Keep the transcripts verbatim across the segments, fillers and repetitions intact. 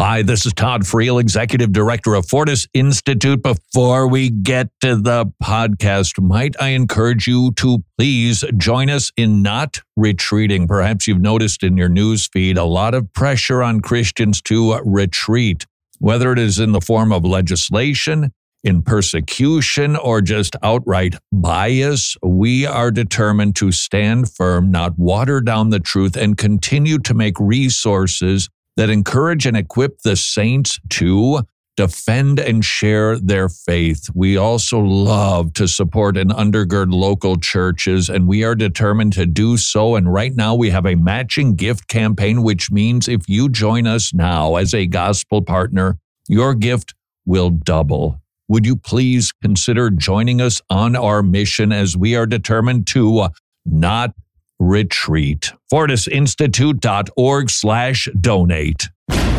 Hi, this is Todd Friel, Executive Director of Fortis Institute. Before we get to the podcast, might I encourage you to please join us in not retreating. Perhaps you've noticed in your news feed a lot of pressure on Christians to retreat, whether it is in the form of legislation, in persecution, or just outright bias. We are determined to stand firm, not water down the truth, and continue to make resources that encourage and equip the saints to defend and share their faith. We also love to support and undergird local churches, and we are determined to do so. And right now we have a matching gift campaign, which means if you join us now as a gospel partner, your gift will double. Would you please consider joining us on our mission as we are determined to not retreat? FortisInstitute.org slash donate.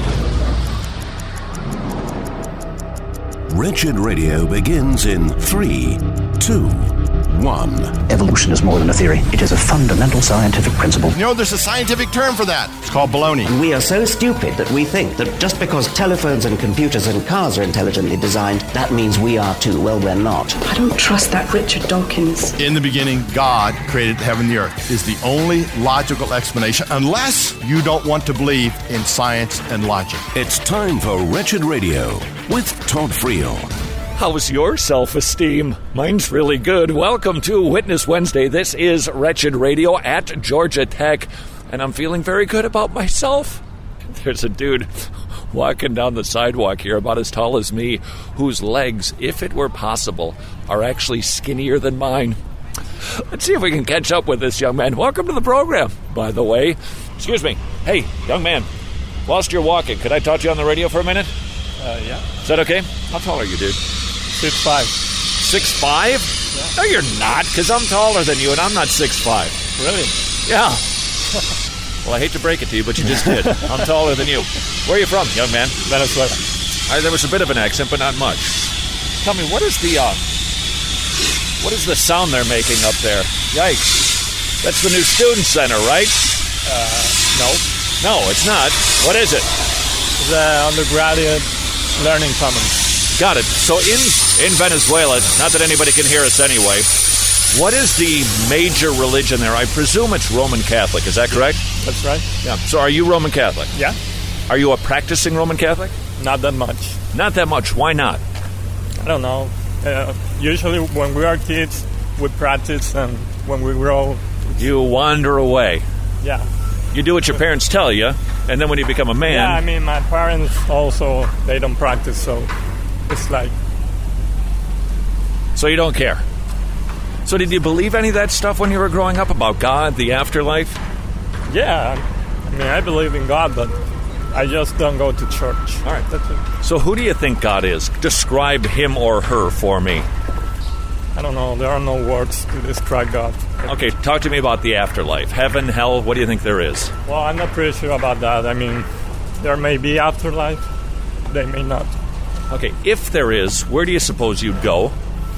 Wretched Radio begins in three, two, one. Evolution is more than a theory. It is a fundamental scientific principle. You know, there's a scientific term for that. It's called baloney. And we are so stupid that we think that just because telephones and computers and cars are intelligently designed, that means we are too. Well, we're not. I don't trust that Richard Dawkins. In the beginning, God created heaven and the earth is the only logical explanation, unless you don't want to believe in science and logic. It's time for Wretched Radio with Todd Friel. How's your self-esteem? Mine's really good. Welcome to Witness Wednesday. This is Wretched Radio at Georgia Tech, and I'm feeling very good about myself. There's a dude walking down the sidewalk here about as tall as me, whose legs, if it were possible, are actually skinnier than mine. Let's see if we can catch up with this young man. Welcome to the program, by the way. Excuse me. Hey, young man, whilst you're walking, could I talk to you on the radio for a minute? Uh, yeah. Is that okay? How tall are you, dude? Six five. Six five? Yeah. No, you're not, because I'm taller than you, and I'm not six five. Really? Yeah. Well, I hate to break it to you, but you just did. I'm taller than you. Where are you from, young man? Venezuela. Uh, there was a bit of an accent, but not much. Tell me, what is the uh, what is the sound they're making up there? Yikes! That's the new student center, right? Uh, no. No, it's not. What is it? The undergraduate learning commons. Got it. So in, in Venezuela, not that anybody can hear us anyway, what is the major religion there? I presume it's Roman Catholic. Is that correct? That's right. Yeah. So are you Roman Catholic? Yeah. Are you a practicing Roman Catholic? Not that much. Not that much. Why not? I don't know. Uh, usually when we are kids, we practice, and when we grow... You wander away. Yeah. You do what your parents tell you, and then when you become a man... Yeah, I mean, my parents also, they don't practice, so it's like... So you don't care? So did you believe any of that stuff when you were growing up about God, the afterlife? Yeah, I mean, I believe in God, but I just don't go to church. All right. That's it. So who do you think God is? Describe him or her for me. I don't know. There are no words to describe God. Okay, talk to me about the afterlife. Heaven, hell, what do you think there is? Well, I'm not pretty sure about that. I mean, there may be afterlife. They may not. Okay, if there is, where do you suppose you'd go?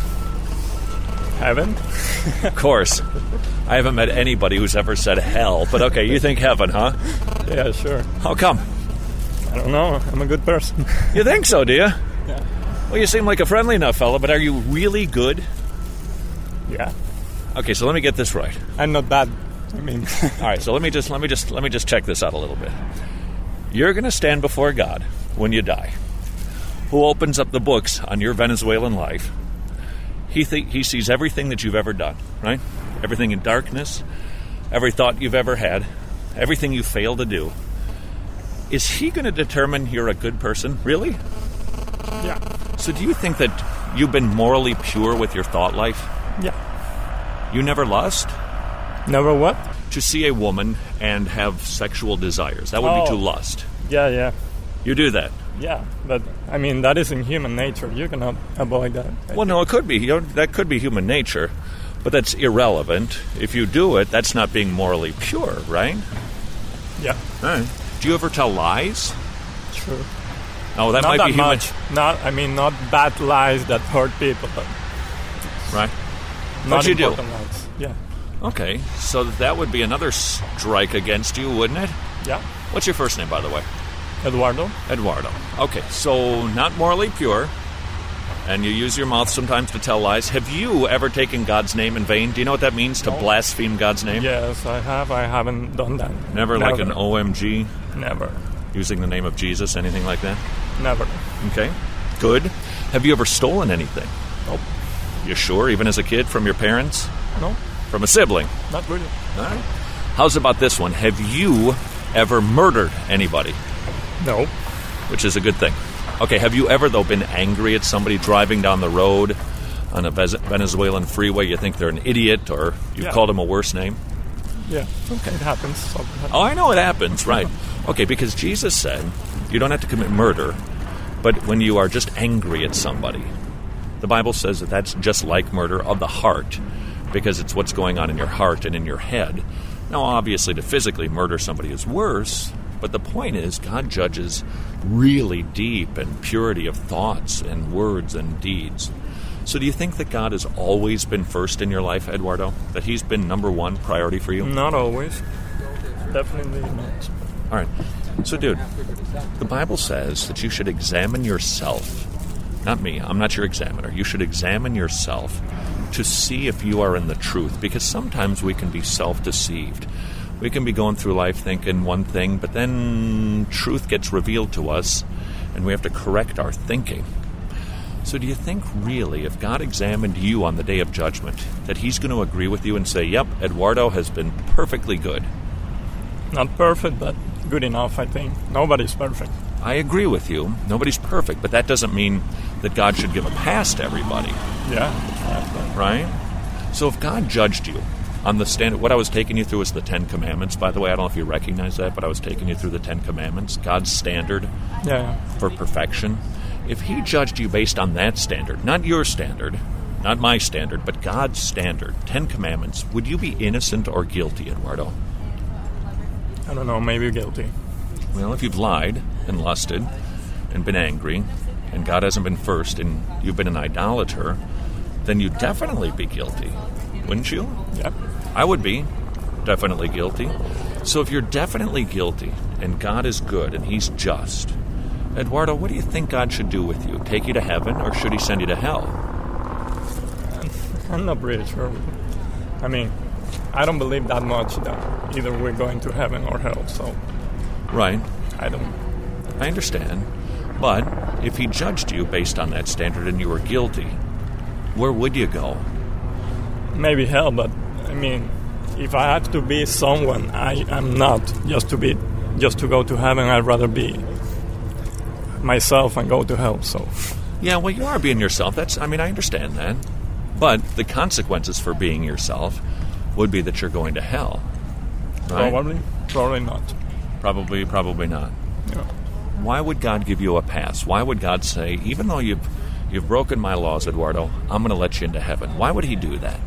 Heaven? Of course. I haven't met anybody who's ever said hell, but okay, you think heaven, huh? Yeah, sure. How come? I don't know. I'm a good person. You think so, do you? Yeah. Well, you seem like a friendly enough fella, but are you really good? Yeah. Okay, so let me get this right. I'm not bad. I mean... All right, so let me just let me just let me just check this out a little bit. You're going to stand before God when you die, who opens up the books on your Venezuelan life. He th- he sees everything that you've ever done, right? Everything in darkness, every thought you've ever had, everything you failed to do. Is he going to determine you're a good person? Really? Yeah. So do you think that you've been morally pure with your thought life? Yeah. You never lust? Never what? To see a woman and have sexual desires. That would oh. be to lust. Yeah, yeah. You do that? Yeah, but, I mean, that is in human nature. You cannot avoid that. I well, think. no, it could be. You know, that could be human nature, but that's irrelevant. If you do it, that's not being morally pure, right? Yeah. All right. Do you ever tell lies? True. Oh, that not might that be human. Much. Not, I mean, not bad lies that hurt people, but... Right. Not What you do? important lies. Yeah. Okay, so that would be another strike against you, wouldn't it? Yeah. What's your first name, by the way? Eduardo. Eduardo. Okay, so not morally pure, and you use your mouth sometimes to tell lies. Have you ever taken God's name in vain? Do you know what that means, to No. blaspheme God's name? Yes, I have. I haven't done that. Never, like an O M G, Never. using the name of Jesus, anything like that? Never. Okay, good. Have you ever stolen anything? Nope. You sure, even as a kid, from your parents? No, From a sibling? not really. All right. How's about this one? Have you ever murdered anybody? No. Which is a good thing. Okay, have you ever, though, been angry at somebody driving down the road on a Vez- Venezuelan freeway? You think they're an idiot, or you've Yeah. called them a worse name? Yeah. Okay. It happens. Something happens. Oh, I know it happens, right. Okay, because Jesus said you don't have to commit murder, but when you are just angry at somebody, the Bible says that that's just like murder of the heart, because it's what's going on in your heart and in your head. Now, obviously, to physically murder somebody is worse, but the point is God judges really deep and purity of thoughts and words and deeds. So do you think that God has always been first in your life, Eduardo? That he's been number one priority for you? Not always. Definitely not. All right. So, dude, the Bible says that you should examine yourself. Not me. I'm not your examiner. You should examine yourself to see if you are in the truth, because sometimes we can be self-deceived. We can be going through life thinking one thing, but then truth gets revealed to us, and we have to correct our thinking. So do you think really, if God examined you on the day of judgment, that he's going to agree with you and say, yep, Eduardo has been perfectly good? Not perfect, but good enough, I think. Nobody's perfect. I agree with you. Nobody's perfect, but that doesn't mean that God should give a pass to everybody. Yeah. Right? So if God judged you on the standard, what I was taking you through is the Ten Commandments, by the way. I don't know if you recognize that, but I was taking you through the Ten Commandments, God's standard Yeah. for perfection. If he judged you based on that standard, not your standard, not my standard, but God's standard, Ten Commandments, would you be innocent or guilty, Eduardo? I don't know. Maybe guilty. Well, if you've lied and lusted and been angry, and God hasn't been first, and you've been an idolater, then you'd definitely be guilty, wouldn't you? Yep. I would be definitely guilty. So if you're definitely guilty, and God is good, and he's just, Eduardo, what do you think God should do with you? Take you to heaven, or should he send you to hell? I'm not really sure. I mean, I don't believe that much that either we're going to heaven or hell, so Right. I don't. I understand. But if he judged you based on that standard and you were guilty, where would you go? Maybe hell, but I mean, if I have to be someone I am not, just to be, just to go to heaven, I'd rather be myself and go to hell. So, Yeah, well, you are being yourself. That's, I mean, I understand that. But the consequences for being yourself would be that you're going to hell. Right? probably, probably not. Probably, probably not. Yeah. Why would God give you a pass? Why would God say, even though you've you've broken my laws, Eduardo, I'm going to let you into heaven? Why would he do that?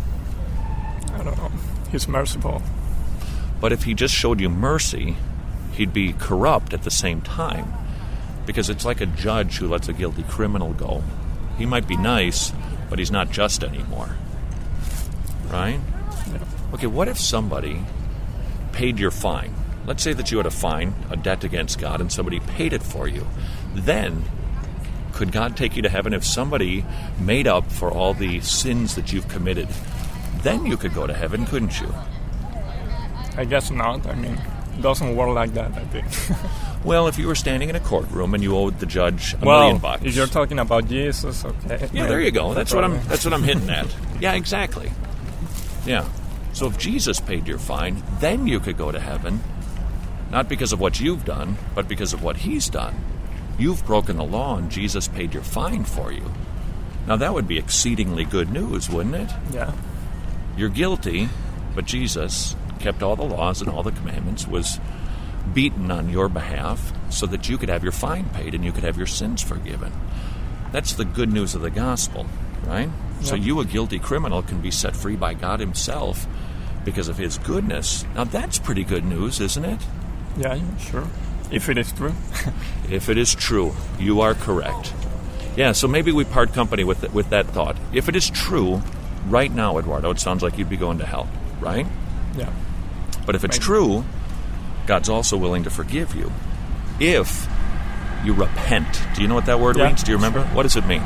I don't know. He's merciful. But if he just showed you mercy, he'd be corrupt at the same time. Because it's like a judge who lets a guilty criminal go. He might be nice, but he's not just anymore. Right? Yeah. Okay, what if somebody paid your fine? Let's say that you had a fine, a debt against God, and somebody paid it for you. Then, could God take you to heaven if somebody made up for all the sins that you've committed? Then you could go to heaven, couldn't you? I guess not. I mean, it doesn't work like that, I think. Well, if you were standing in a courtroom and you owed the judge a well, million bucks. if you're talking about Jesus, okay. Yeah, there you go. That's what I'm Probably. that's what I'm hitting at. Yeah, exactly. Yeah. So if Jesus paid your fine, then you could go to heaven. Not because of what you've done, but because of what he's done. You've broken the law and Jesus paid your fine for you. Now that would be exceedingly good news, wouldn't it? Yeah. You're guilty, but Jesus kept all the laws and all the commandments, was beaten on your behalf so that you could have your fine paid and you could have your sins forgiven. That's the good news of the gospel, right? So Yep. you, a guilty criminal, can be set free by God himself because of his goodness. Now that's pretty good news, isn't it? Yeah, yeah, sure. If it is true. If it is true, you are correct. Yeah, so maybe we part company with with that thought. If it is true, right now, Eduardo, it sounds like you'd be going to hell, right? Yeah. But if it's Maybe. true, God's also willing to forgive you. if you repent. Do you know what that word yeah, means? Do you remember? Sure. What does it mean?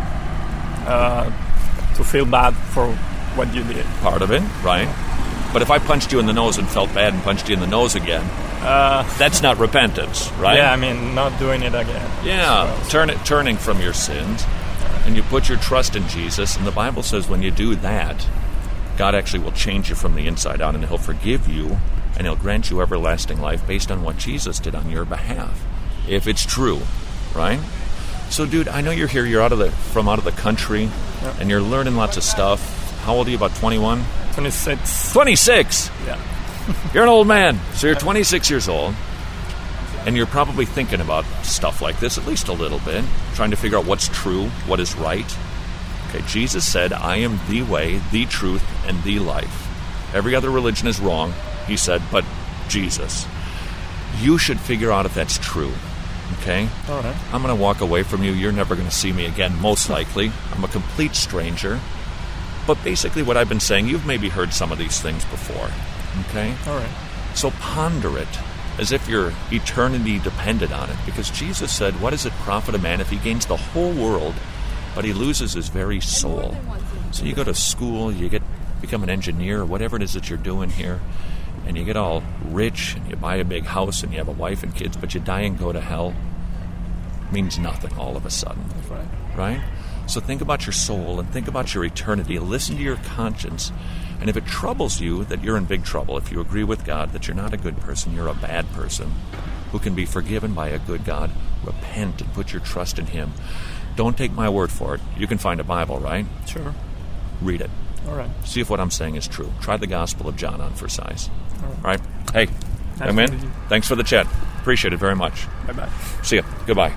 Uh, to feel bad for what you did. Part of it, right? But if I punched you in the nose and felt bad and punched you in the nose again, uh, that's not repentance, right? Yeah, I mean, not doing it again. Yeah, turn it, turning from your sins, and you put your trust in Jesus, and the Bible says when you do that, God actually will change you from the inside out, and He'll forgive you, and He'll grant you everlasting life based on what Jesus did on your behalf, if it's true, right? So, dude, I know you're here. You're out of the from out of the country, yep. and you're learning lots of stuff. How old are you? About twenty-one? twenty-six. twenty-six? Yeah. You're an old man. So you're twenty-six years old, and you're probably thinking about stuff like this, at least a little bit, trying to figure out what's true, what is right. Okay, Jesus said, I am the way, the truth, and the life. Every other religion is wrong, He said, but Jesus. You should figure out if that's true. Okay? All right. I'm going to walk away from you. You're never going to see me again, most likely. I'm a complete stranger. But basically what I've been saying, you've maybe heard some of these things before. Okay? All right. So ponder it as if your eternity depended on it. Because Jesus said, what does it profit a man if he gains the whole world, but he loses his very soul? So you go to school, you get become an engineer, or whatever it is that you're doing here, and you get all rich, and you buy a big house, and you have a wife and kids, but you die and go to hell, means nothing all of a sudden. That's right. Right? So think about your soul and think about your eternity. Listen to your conscience. And if it troubles you that you're in big trouble, if you agree with God that you're not a good person, you're a bad person who can be forgiven by a good God, repent and put your trust in Him. Don't take my word for it. You can find a Bible, right? Sure. Read it. All right. See if what I'm saying is true. Try the Gospel of John on for size. All right. All right? Hey, nice young man, thanks for the chat. Appreciate it very much. Bye-bye. See ya. Goodbye.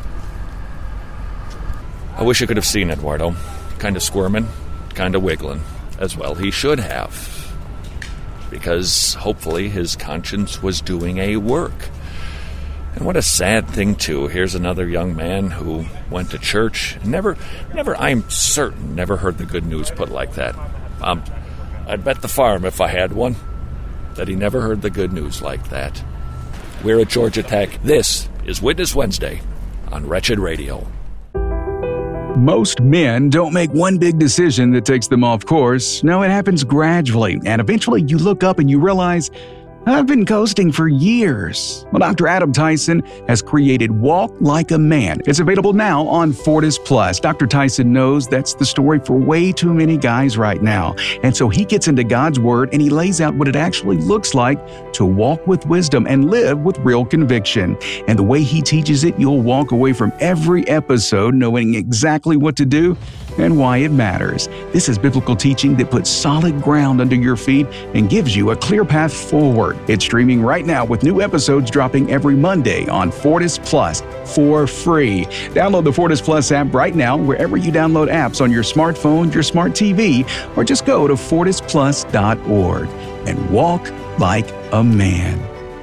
I wish you could have seen Eduardo. Kind of squirming, kind of wiggling. As well he should have. Because hopefully his conscience was doing a work. And what a sad thing, too. Here's another young man who went to church. Never, never, I'm certain, never heard the good news put like that. Um, I'd bet the farm, if I had one, that he never heard the good news like that. We're at Georgia Tech. This is Witness Wednesday on Wretched Radio. Most men don't make one big decision that takes them off course. No, it happens gradually, and eventually you look up and you realize, I've been coasting for years. Well, Doctor Adam Tyson has created Walk Like a Man. It's available now on Fortis Plus. Doctor Tyson knows that's the story for way too many guys right now. And so he gets into God's Word and he lays out what it actually looks like to walk with wisdom and live with real conviction. And the way he teaches it, you'll walk away from every episode knowing exactly what to do and why it matters. This is biblical teaching that puts solid ground under your feet and gives you a clear path forward. It's streaming right now with new episodes dropping every Monday on Fortis Plus for free. Download the Fortis Plus app right now wherever you download apps on your smartphone, your smart T V, or just go to fortis plus dot org and walk like a man.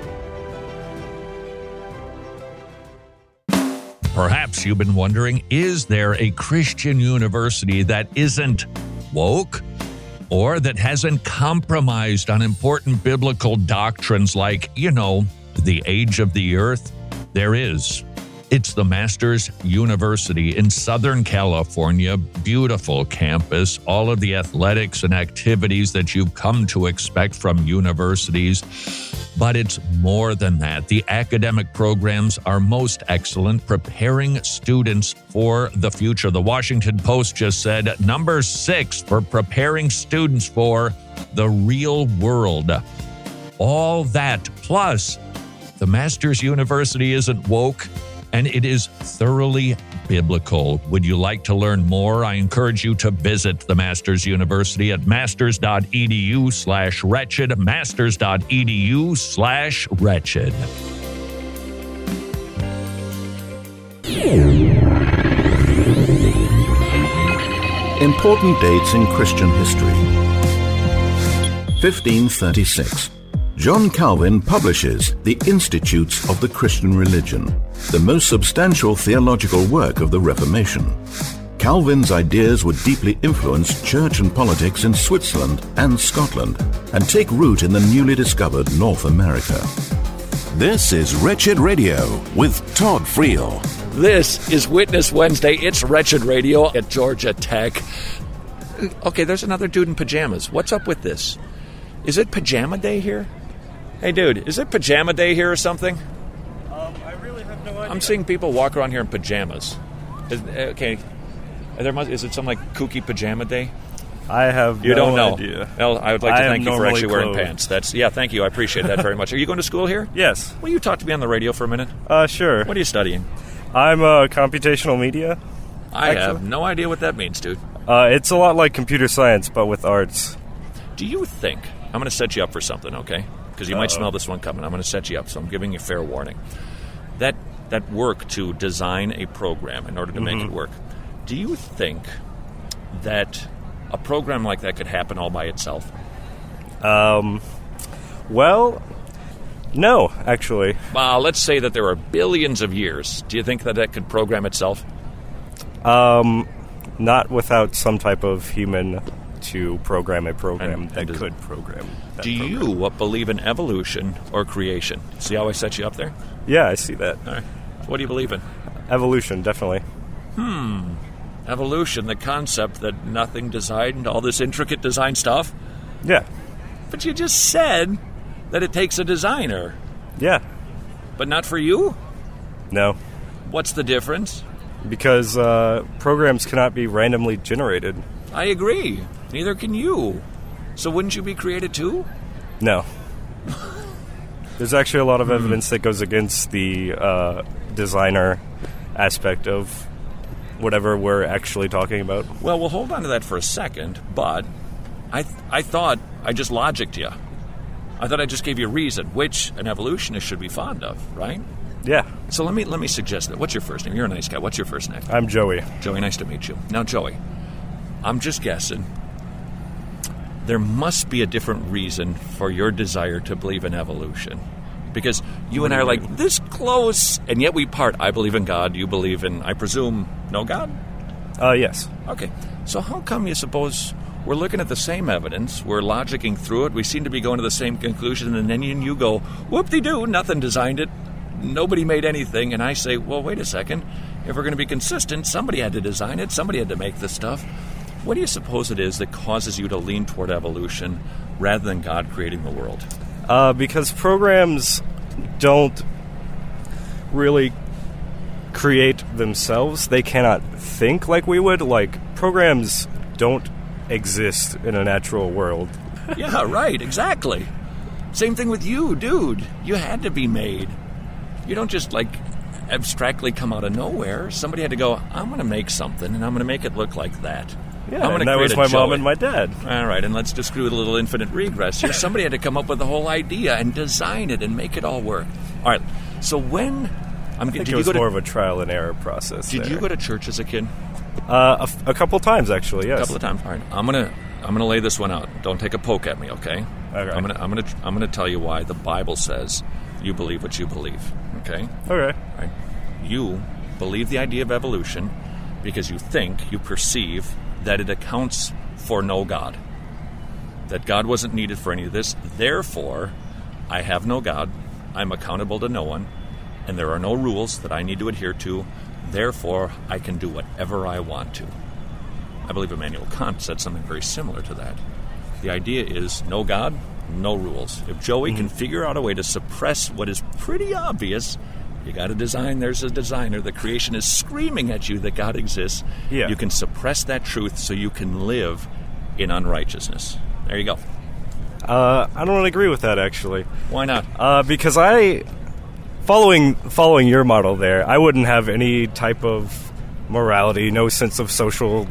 Perhaps you've been wondering, is there a Christian university that isn't woke or that hasn't compromised on important biblical doctrines like, you know, the age of the earth? There is. It's the Masters University in Southern California. Beautiful campus, all of the athletics and activities that you've come to expect from universities. But it's more than that. The academic programs are most excellent, preparing students for the future. The Washington Post just said number six for preparing students for the real world. All that, plus the Masters University isn't woke, and it is thoroughly biblical. Would you like to learn more? I encourage you to visit the Masters University at masters.edu slash wretched, masters.edu slash wretched. Important dates in Christian history. fifteen thirty-six. John Calvin publishes The Institutes of the Christian Religion, the most substantial theological work of the Reformation. Calvin's ideas would deeply influence church and politics in Switzerland and Scotland, and take root in the newly discovered North America. This is Wretched Radio with Todd Friel. This is Witness Wednesday. It's Wretched Radio at Georgia Tech. Okay, there's another dude in pajamas. What's up with this? Is it pajama day here? Hey, dude, is it pajama day here or something? Um, I really have no idea. I'm seeing people walk around here in pajamas. Is, okay, there must, is it some like kooky pajama day? I have you no don't know. idea. Well, I would like to I thank you for actually wearing clothed. pants. That's yeah, thank you. I appreciate that very much. Are you going to school here? Yes. Will you talk to me on the radio for a minute? Uh, sure. What are you studying? I'm uh, computational media. I actually. have no idea what that means, dude. Uh, it's a lot like computer science, but with arts. Do you think I'm going to set you up for something, okay? Because you might Uh-oh. smell this one coming. I'm going to set you up, so I'm giving you fair warning. That that work to design a program in order to Mm-hmm. make it work. Do you think that a program like that could happen all by itself? Um, well, no, actually. Uh, let's say that there are billions of years. Do you think that that could program itself? Um, not without some type of human to program a program And- that and does- could program. That Do program. you believe in evolution or creation? See how I set you up there? Yeah, I see that. All right. What do you believe in? Evolution, definitely. Hmm. Evolution, the concept that nothing designed, all this intricate design stuff? Yeah. But you just said that it takes a designer. Yeah. But not for you? No. What's the difference? Because uh, programs cannot be randomly generated. I agree. Neither can you. So wouldn't you be created too? No. There's actually a lot of evidence that goes against the uh, designer aspect of whatever we're actually talking about. Well, we'll hold on to that for a second, but I th- I thought I just logicked you. I thought I just gave you a reason, which an evolutionist should be fond of, right? Yeah. So let me let me suggest that. What's your first name? You're a nice guy. What's your first name? I'm Joey. Joey, nice to meet you. Now, Joey, I'm just guessing. There must be a different reason for your desire to believe in evolution. Because you and I are like this close, and yet we part. I believe in God. You believe in, I presume, no God? Uh, yes. Okay. So how come you suppose we're looking at the same evidence, we're logicking through it, we seem to be going to the same conclusion, and then you go, whoop-de-doo, nothing designed it, nobody made anything, and I say, well, wait a second, if we're going to be consistent, somebody had to design it, somebody had to make this stuff. What do you suppose it is that causes you to lean toward evolution rather than God creating the world? Uh, because programs don't really create themselves. They cannot think like we would. Like, programs don't exist in a natural world. Yeah, right, exactly. Same thing with you, dude. You had to be made. You don't just, like, abstractly come out of nowhere. Somebody had to go, I'm going to make something, and I'm going to make it look like that. Yeah, I'm and gonna that was create my a mom Joey. and my dad. All right, and let's just do a little infinite regress here. Somebody had to come up with the whole idea and design it and make it all work. All right, so when... I'm, I think did it you was go to, more of a trial and error process. Did there. you go to church as a kid? Uh, a, f- a couple times, actually, yes. A couple of times. All right, I'm gonna I'm gonna lay this one out. Don't take a poke at me, okay? Okay. I'm gonna I'm gonna I'm gonna tell you why the Bible says you believe what you believe. Okay. Okay. All right. You believe the idea of evolution because you think, you perceive that it accounts for no God. That God wasn't needed for any of this. Therefore, I have no God. I'm accountable to no one. And there are no rules that I need to adhere to. Therefore, I can do whatever I want to. I believe Immanuel Kant said something very similar to that. The idea is no God, no rules. If Joey mm-hmm. can figure out a way to suppress what is pretty obvious, you got a design, there's a designer, the creation is screaming at you that God exists. Yeah. You can suppress that truth so you can live in unrighteousness. There you go. Uh, I don't agree with that, actually. Why not? Uh, because I... Following following your model there, I wouldn't have any type of morality, no sense of social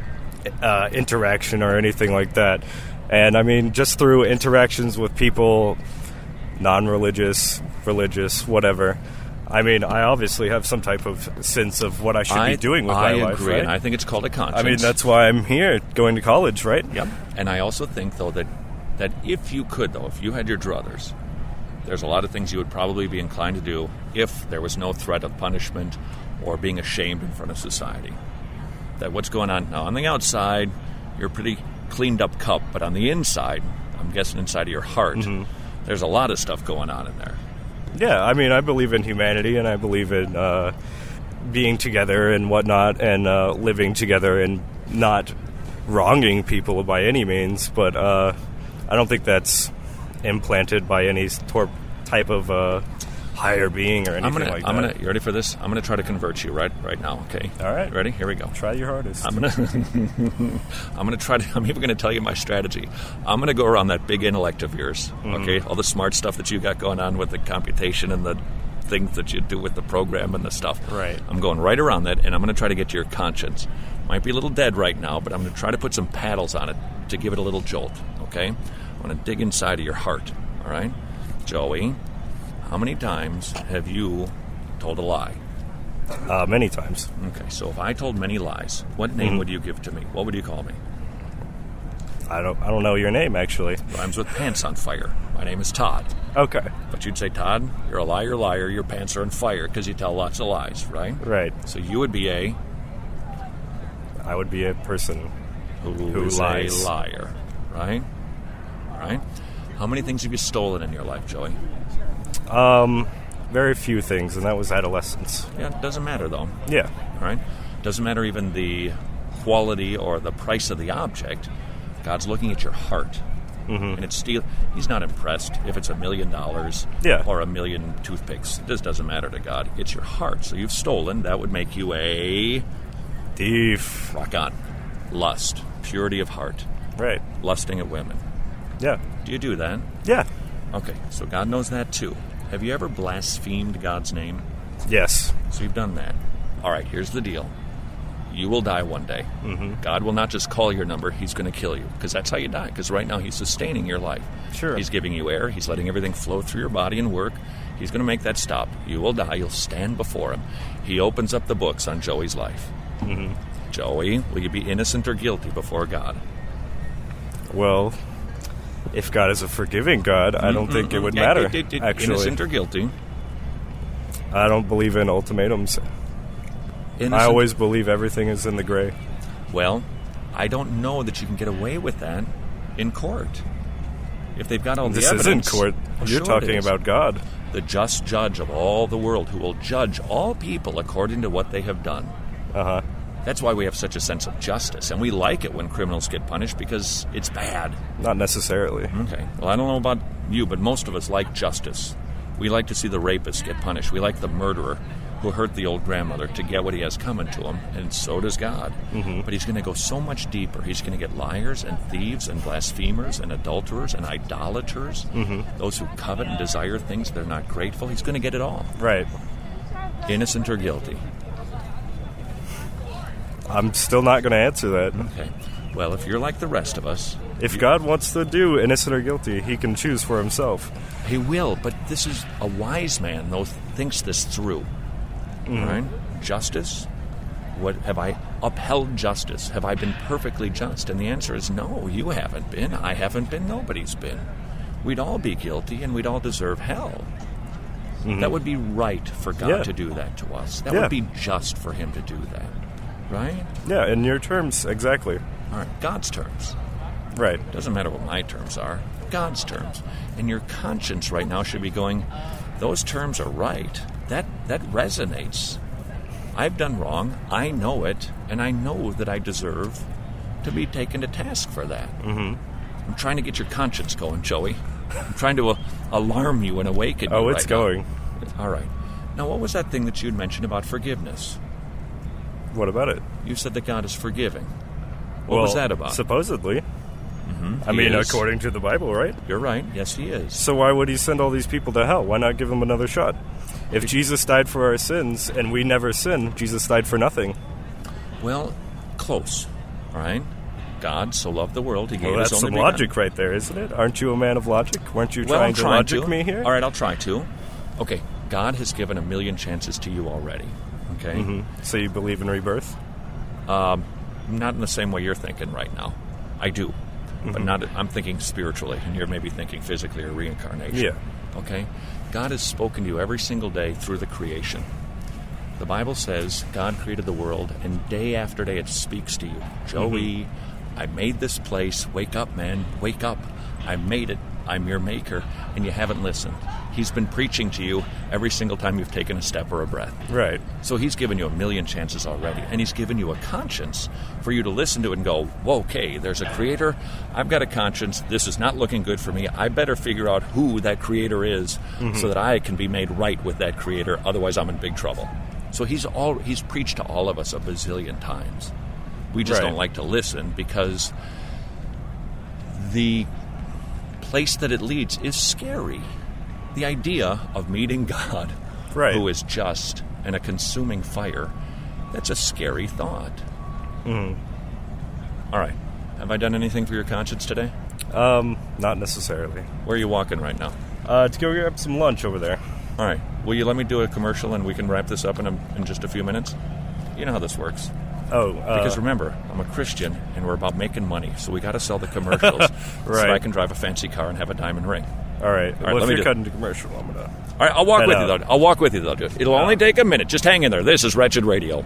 uh, interaction or anything like that. And, I mean, just through interactions with people, non-religious, religious, whatever, I mean, I obviously have some type of sense of what I should I, be doing with I my life, agree, right? and I think it's called a conscience. I mean, that's why I'm here, going to college, right? Yep. And I also think, though, that, that if you could, though, if you had your druthers, there's a lot of things you would probably be inclined to do if there was no threat of punishment or being ashamed in front of society. That what's going on now on the outside, you're a pretty cleaned up cup, but on the inside, I'm guessing inside of your heart, mm-hmm. there's a lot of stuff going on in there. Yeah, I mean, I believe in humanity, and I believe in uh, being together and whatnot, and uh, living together and not wronging people by any means, but uh, I don't think that's implanted by any tor- type of uh, higher being or anything I'm gonna, like I'm that. Gonna, you ready for this? I'm going to try to convert you right right now, okay? All right. Ready? Here we go. Try your hardest. I'm going to I'm going to try to, I'm even going to tell you my strategy. I'm going to go around that big intellect of yours, Mm-hmm. okay? All the smart stuff that you got going on with the computation and the things that you do with the program and the stuff. Right. I'm going right around that, and I'm going to try to get to your conscience. Might be a little dead right now, but I'm going to try to put some paddles on it to give it a little jolt, okay? I'm going to dig inside of your heart, all right? Joey, how many times have you told a lie? Uh, many times. Okay, so if I told many lies, what name Mhm. would you give to me? What would you call me? I don't I don't know your name, actually. Rhymes with pants on fire. My name is Todd. Okay. But you'd say, Todd, you're a liar, liar, your pants are on fire, because you tell lots of lies, right? Right. So you would be a... I would be a person who, who is lies. a liar, right? Right? How many things have you stolen in your life, Joey? Um, very few things, and that was adolescence. Yeah, it doesn't matter, though. Yeah. Right? Doesn't matter even the quality or the price of the object. God's looking at your heart. Mm-hmm. And it's steal. He's not impressed if it's a million dollars Yeah. or a million toothpicks. This doesn't matter to God. It's your heart. So you've stolen. That would make you a... thief. Rock on. Lust. Purity of heart. Right. Lusting at women. Yeah. Do you do that? Yeah. Okay, so God knows that too. Have you ever blasphemed God's name? Yes. So you've done that. All right, here's the deal. You will die one day. Mm-hmm. God will not just call your number, he's going to kill you, because that's how you die, because right now he's sustaining your life. Sure. He's giving you air, he's letting everything flow through your body and work. He's going to make that stop. You will die, you'll stand before him. He opens up the books on Joey's life. Mm-hmm. Joey, will you be innocent or guilty before God? Well, if God is a forgiving God, I don't Mm-mm-mm. think it would Yeah, matter, it- it- it- actually. Innocent or guilty? I don't believe in ultimatums. Innocent. I always believe everything is in the gray. Well, I don't know that you can get away with that in court. If they've got all This the evidence... isn't court. Well, You're sure talking it is. about God. The just judge of all the world, who will judge all people according to what they have done. Uh-huh. That's why we have such a sense of justice, and we like it when criminals get punished because it's bad. Not necessarily. Okay. Well, I don't know about you, but most of us like justice. We like to see the rapist get punished. We like the murderer who hurt the old grandmother to get what he has coming to him, and so does God. Mm-hmm. But he's going to go so much deeper. He's going to get liars and thieves and blasphemers and adulterers and idolaters, Mm-hmm. those who covet and desire things they're not grateful. He's going to get it all. Right. Innocent or guilty? I'm still not going to answer that. Okay. Well, if you're like the rest of us... If you- God wants to do innocent or guilty, he can choose for himself. He will, but this is a wise man, though, thinks this through. Mhm. Right? Justice? What have I upheld justice? Have I been perfectly just? And the answer is no, you haven't been. I haven't been. Nobody's been. We'd all be guilty, and we'd all deserve hell. Mhm. That would be right for God Yeah. to do that to us. That Yeah. would be just for him to do that. Right? Yeah, in your terms, exactly. All right, God's terms. Right. Doesn't matter what my terms are. God's terms. And your conscience right now should be going, those terms are right. That that resonates. I've done wrong. I know it. And I know that I deserve to be taken to task for that. Mm-hmm. I'm trying to get your conscience going, Joey. I'm trying to uh, alarm you and awaken you Oh, it's right now. going. All right. Now, what was that thing that you had mentioned about forgiveness? What about it? You said that God is forgiving. What well, was that about? Supposedly. Mm-hmm. I He mean, is. according to the Bible, right? You're right. Yes, he is. So why would he send all these people to hell? Why not give them another shot? If Jesus died for our sins and we never sin, Jesus died for nothing. Well, close. All right? God so loved the world, he gave Well, his that's only some begotten. logic right there, isn't it? Aren't you a man of logic? Weren't you Well, trying I'm to trying logic to. me here? All right, I'll try to. Okay, God has given a million chances to you already. Okay? Mm-hmm. So you believe in rebirth? Um, not in the same way you're thinking right now. I do. Mm-hmm. But not. I'm thinking spiritually, and you're maybe thinking physically or reincarnation. Yeah. Okay? God has spoken to you every single day through the creation. The Bible says God created the world, and day after day it speaks to you. Joey, mm-hmm. I made this place. Wake up, man. Wake up. I made it. I'm your maker, and you haven't listened. He's been preaching to you every single time you've taken a step or a breath. Right. So he's given you a million chances already, and he's given you a conscience for you to listen to it and go, whoa, okay, there's a creator. I've got a conscience. This is not looking good for me. I better figure out who that creator is mm-hmm. so that I can be made right with that creator. Otherwise, I'm in big trouble. So he's all he's preached to all of us a bazillion times. We just right. don't like to listen because the place that it leads is scary. The idea of meeting God, right. who is just and a consuming fire, that's a scary thought. Mm. All right. Have I done anything for your conscience today? Um, not necessarily. Where are you walking right now? Uh, to go grab some lunch over there. All right. Will you let me do a commercial and we can wrap this up in, a, in just a few minutes? You know how this works. Oh, uh, because remember, I'm a Christian and we're about making money, so we got to sell the commercials right. so that I can drive a fancy car and have a diamond ring. All right. All well, right, if you're do. cutting to commercial, I'm gonna. All right, I'll walk with out. you though. I'll walk with you though, dude. It'll no. only take a minute. Just hang in there. This is Wretched Radio.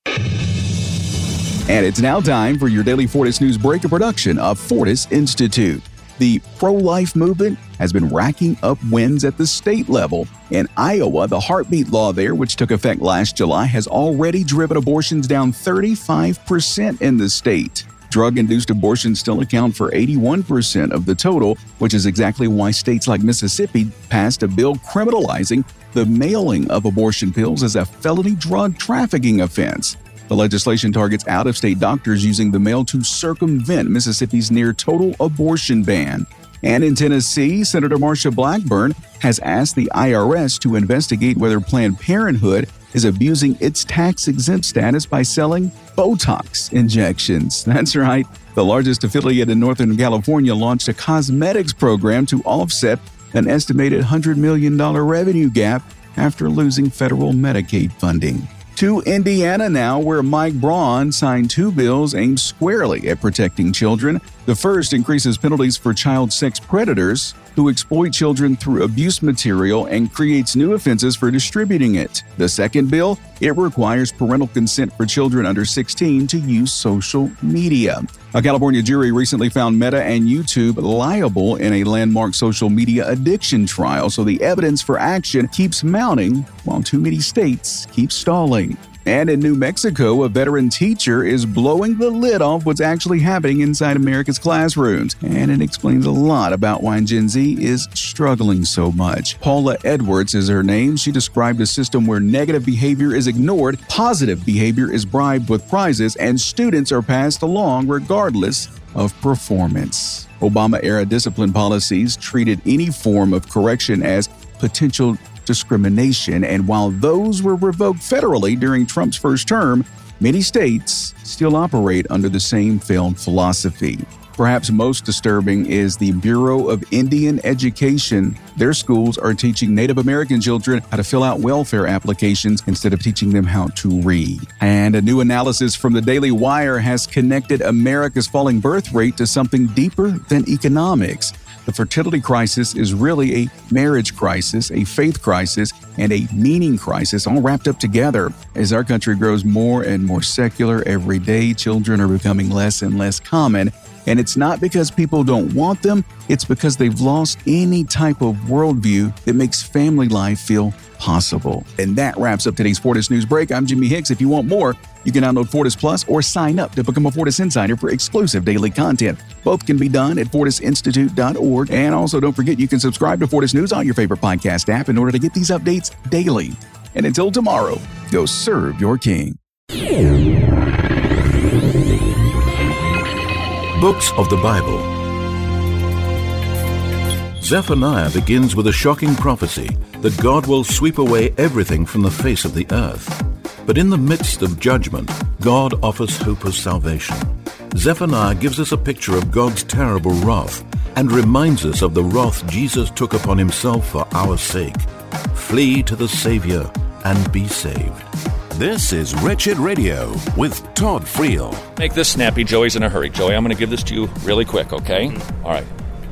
And it's now time for your daily Fortis News Break, a production of Fortis Institute. The pro-life movement has been racking up wins at the state level. In Iowa, the heartbeat law there, which took effect last July, has already driven abortions down thirty-five percent in the state. Drug-induced abortions still account for eighty-one percent of the total, which is exactly why states like Mississippi passed a bill criminalizing the mailing of abortion pills as a felony drug trafficking offense. The legislation targets out-of-state doctors using the mail to circumvent Mississippi's near-total abortion ban. And in Tennessee, Senator Marsha Blackburn has asked the I R S to investigate whether Planned Parenthood is abusing its tax-exempt status by selling Botox injections. That's right. The largest affiliate in Northern California launched a cosmetics program to offset an estimated one hundred million dollars revenue gap after losing federal Medicaid funding. To Indiana now, where Mike Braun signed two bills aimed squarely at protecting children. The first increases penalties for child sex predators who exploit children through abuse material and creates new offenses for distributing it. The second bill, it requires parental consent for children under sixteen to use social media. A California jury recently found Meta and YouTube liable in a landmark social media addiction trial, so the evidence for action keeps mounting while too many states keep stalling. And in New Mexico, a veteran teacher is blowing the lid off what's actually happening inside America's classrooms. And it explains a lot about why Gen Z is struggling so much. Paula Edwards is her name. She described a system where negative behavior is ignored, positive behavior is bribed with prizes, and students are passed along regardless of performance. Obama-era discipline policies treated any form of correction as potential discrimination, and while those were revoked federally during Trump's first term, many states still operate under the same failed philosophy. Perhaps most disturbing is the Bureau of Indian Education. Their schools are teaching Native American children how to fill out welfare applications instead of teaching them how to read. And a new analysis from the Daily Wire has connected America's falling birth rate to something deeper than economics. The fertility crisis is really a marriage crisis, a faith crisis, and a meaning crisis all wrapped up together. As our country grows more and more secular every day, children are becoming less and less common. And it's not because people don't want them, it's because they've lost any type of worldview that makes family life feel possible. And that wraps up today's Fortis News Break. I'm Jimmy Hicks. If you want more, you can download Fortis Plus or sign up to become a Fortis Insider for exclusive daily content. Both can be done at fortis institute dot org. And also don't forget you can subscribe to Fortis News on your favorite podcast app in order to get these updates daily. And until tomorrow, go serve your king. Books of the Bible. Zephaniah begins with a shocking prophecy that God will sweep away everything from the face of the earth. But in the midst of judgment, God offers hope of salvation. Zephaniah gives us a picture of God's terrible wrath and reminds us of the wrath Jesus took upon himself for our sake. Flee to the Savior and be saved. This is Wretched Radio with Todd Friel. Make this snappy. Joey's in a hurry. Joey, I'm going to give this to you really quick, okay? Mm-hmm. All right.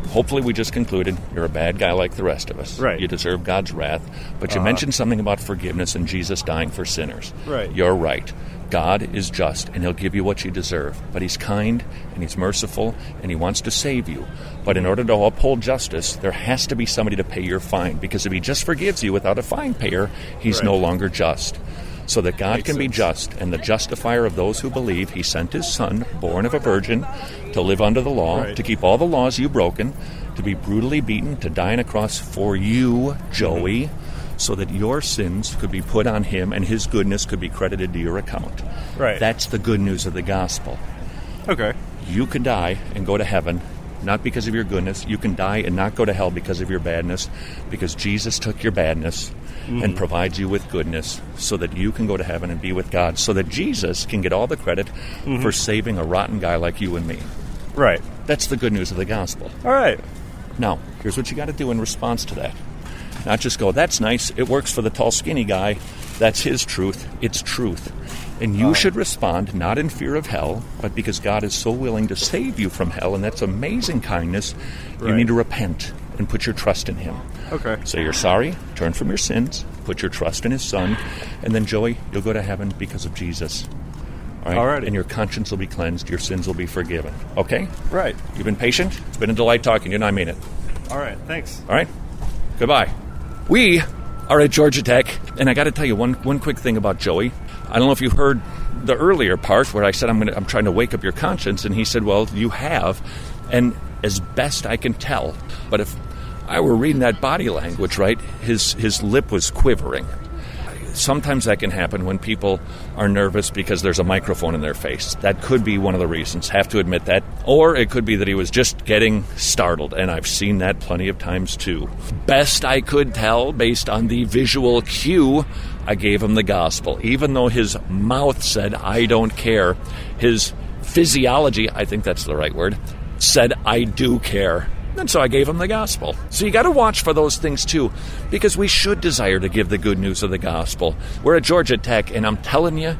hopefully we just concluded you're a bad guy like the rest of us. Right. You deserve God's wrath. But you Uh-huh. mentioned something about forgiveness and Jesus dying for sinners. Right. You're right. God is just, and he'll give you what you deserve. But he's kind, and he's merciful, and he wants to save you. But in order to uphold justice, there has to be somebody to pay your fine. Because if he just forgives you without a fine payer, he's Right. no longer just. So that God Makes can be sense. just, and the justifier of those who believe, he sent his son, born of a virgin, to live under the law, Right. to keep all the laws you've broken, to be brutally beaten, to die on a cross for you, Joey, Mm-hmm. so that your sins could be put on him and his goodness could be credited to your account. Right. That's the good news of the gospel. Okay. You can die and go to heaven, not because of your goodness. You can die and not go to hell because of your badness, because Jesus took your badness Mm-hmm. and provides you with goodness so that you can go to heaven and be with God, so that Jesus can get all the credit Mhm. for saving a rotten guy like you and me. Right. That's the good news of the gospel. All right. Now, here's what you got to do in response to that. Not just go, that's nice, it works for the tall, skinny guy, that's his truth, it's truth. And you Oh. should respond not in fear of hell, but because God is so willing to save you from hell, and that's amazing kindness, you Right. need to repent and put your trust in him. Okay. Say you're sorry, turn from your sins, put your trust in his son, and then, Joey, you'll go to heaven because of Jesus. All right? Alrighty. And your conscience will be cleansed, your sins will be forgiven. Okay? Right. You've been patient? It's been a delight talking to you, and I mean it. All right. Thanks. All right? Goodbye. We are at Georgia Tech, and I got to tell you one one quick thing about Joey. I don't know if you heard the earlier part where I said I'm gonna, I'm trying to wake up your conscience, and he said, well, you have, and as best I can tell. But if I were reading that body language right, his his lip was quivering. Sometimes that can happen when people are nervous because there's a microphone in their face. That could be one of the reasons, have to admit that. Or it could be that he was just getting startled, and I've seen that plenty of times too. Best I could tell, based on the visual cue, I gave him the gospel. Even though his mouth said, I don't care, his physiology, I think that's the right word, said, I do care. And so I gave him the gospel. So you got to watch for those things too, because we should desire to give the good news of the gospel. We're at Georgia Tech, and I'm telling you,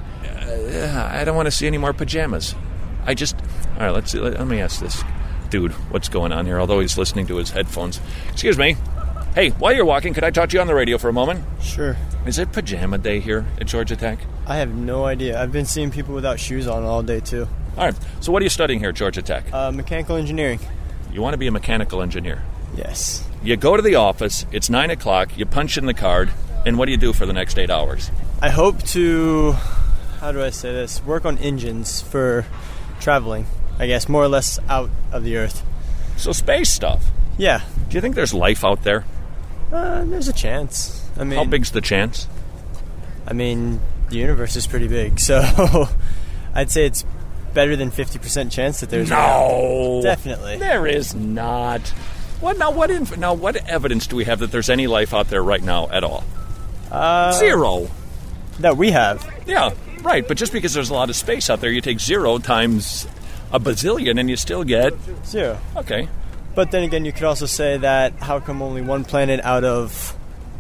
uh, I don't want to see any more pajamas. I just, all right, let's see, let, let me ask this dude what's going on here, although he's listening to his headphones. Excuse me. Hey, while you're walking, could I talk to you on the radio for a moment? Sure. Is it pajama day here at Georgia Tech? I have no idea. I've been seeing people without shoes on all day, too. All right, so what are you studying here at Georgia Tech? Uh, mechanical engineering. You want to be a mechanical engineer? Yes. You go to the office, it's nine o'clock, you punch in the card, and what do you do for the next eight hours? I hope to, how do I say this, work on engines for traveling, I guess, more or less out of the Earth. So space stuff? Yeah. Do you think there's life out there? Uh, there's a chance. I mean, How big's the chance? I mean, the universe is pretty big, so I'd say it's better than fifty percent chance that there's No. Definitely. There is not. What now? What inf- now? What evidence do we have that there's any life out there right now at all? Uh, Zero. That we have. Yeah, right. But just because there's a lot of space out there, you take zero times a bazillion, and you still get Zero. Okay. But then again, you could also say that how come only one planet out of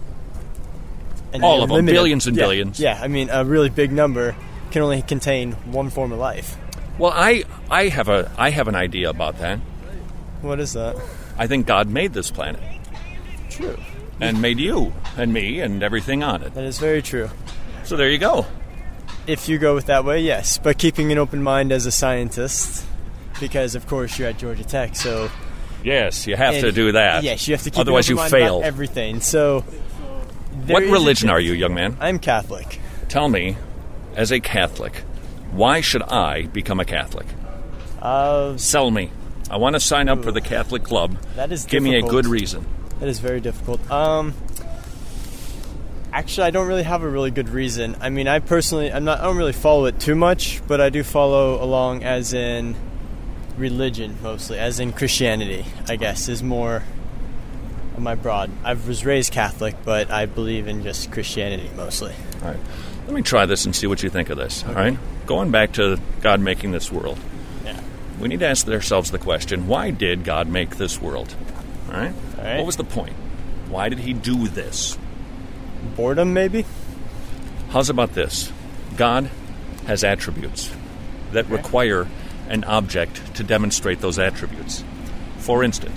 an All of them, unlimited- billions and yeah, billions. Yeah, I mean, a really big number can only contain one form of life. Well, I I have a I have an idea about that. What is that? I think God made this planet. True. And made you and me and everything on it. That is very true. So there you go. If you go with that way, yes. But keeping an open mind as a scientist, because of course you're at Georgia Tech, so Yes, you have and to do that. Yes, you have to keep Otherwise, an you open mind fail. about everything. So, there What is a religion chance- are you, young man? I'm Catholic. Tell me, as a Catholic, why should I become a Catholic? Uh, Sell me. I want to sign up for the Catholic Club. That is Give me a difficult. good reason. That is very difficult. Um, actually, I don't really have a really good reason. I mean, I personally, I'm not, I don't really follow it too much, but I do follow along as in religion mostly, as in Christianity, I guess, is more of my broad. I was raised Catholic, but I believe in just Christianity mostly. All right. Let me try this and see what you think of this. All right. Going back to God making this world. Yeah. We need to ask ourselves the question, why did God make this world? All right? All right. What was the point? Why did he do this? Boredom, maybe? How's about this? God has attributes that require an object to demonstrate those attributes. For instance,